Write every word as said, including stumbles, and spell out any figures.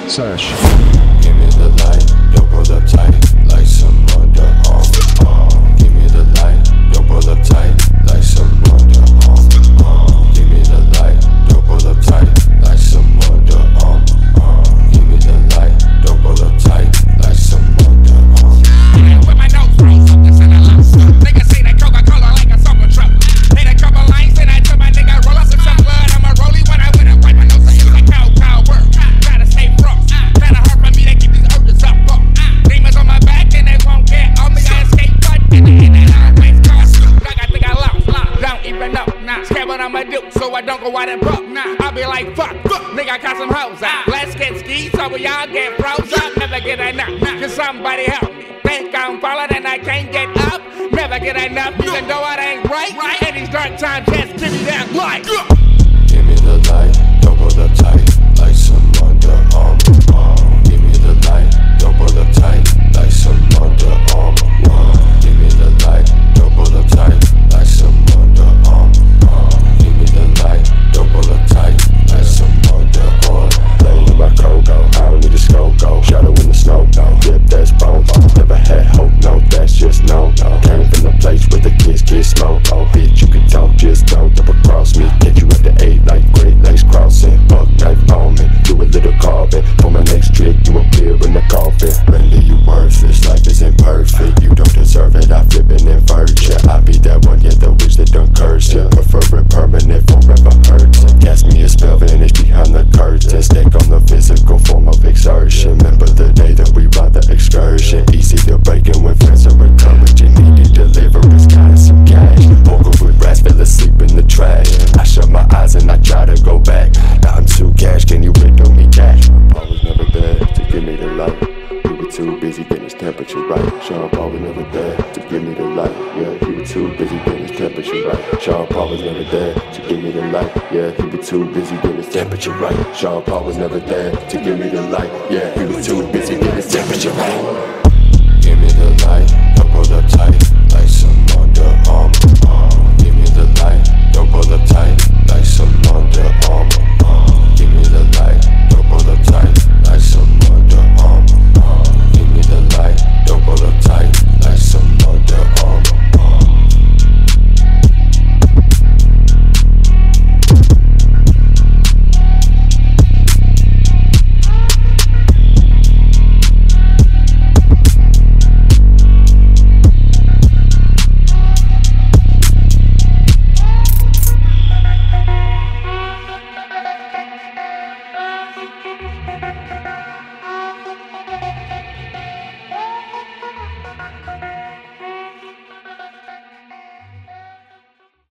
Sash. Give me the light, don't pull up tight like some underarm. Uh, give me the light, don't pull up tight like some underarm. Uh, give me the light, don't pull up tight like some underarm. Uh, give me the light, don't pull up tight like some underarm. With my nose froze up, this in a lot. Niggas say that Coca-Cola like a summer truck. Hit a couple lines and I told my nigga roll up some blood. I'm a rollie when I went and wipe my nose. It's like cow cow work. Gotta stay frost. Kinda hard for me to keep these urges up. Demons on my back and they won't get on me. I escape but in the end I always cost. Like I think I lost. Don't even know. Nah. Scared what I'ma do so I don't go out and broke. Nah. I'll be like fuck. Nigga got some hoes out. Let's get ski so we all get froze up. Never get enough. Cause somebody help me. Think I'm falling and I can't get up. Never get enough even though it ain't right. In these dark times just give me that light. Give me the light, don't pull up tight like some underarm. Uh, give me the light, don't pull up tight like some underarm. Uh, give me the light, don't pull up tight like some underarm. Uh, give me the light, don't pull up tight like some underarm. Laying in my cocoa, I don't need a scope go. Shadow in the snow, no. Dip that's bone. Never had hope, no, that's just no. no. Came from the place where the kids get smoke. Oh, bitch, you can talk, just don't double cross me. Get you at the eight like Great Lakes crossing. Buck knife on me, do a little carving. For my next trick, you appear in the coffin. Really, you worthless, life isn't perfect. You don't deserve it, I flip and invert ya. I be that one, yeah, the witch that done curse ya. Prefer it permanent, forever hurts. Cast me a spell, vanish behind the curtain. Stick on the physical form of exertion. Remember the day that we ride the excursion. Easy to break in when friends are encouraging. Needy deliverance, got some cash. Poker with rats, fell asleep in the trash. I shut my eyes and I try to go back. Now I'm too cash, can you riddle me cash? I was never there to give me the light. You were too busy getting his temperature right. Sean Paul was never there to give me the light. Yeah, he was too busy getting his temperature right. Sean Paul was never there to give me the light. Yeah, he was too busy getting his temperature right. Sean Paul was never there to give me the light. Yeah, he was too busy getting his temperature right. Give me the light, don't pull up tight like some underarm. Uh, give me the light, don't pull up tight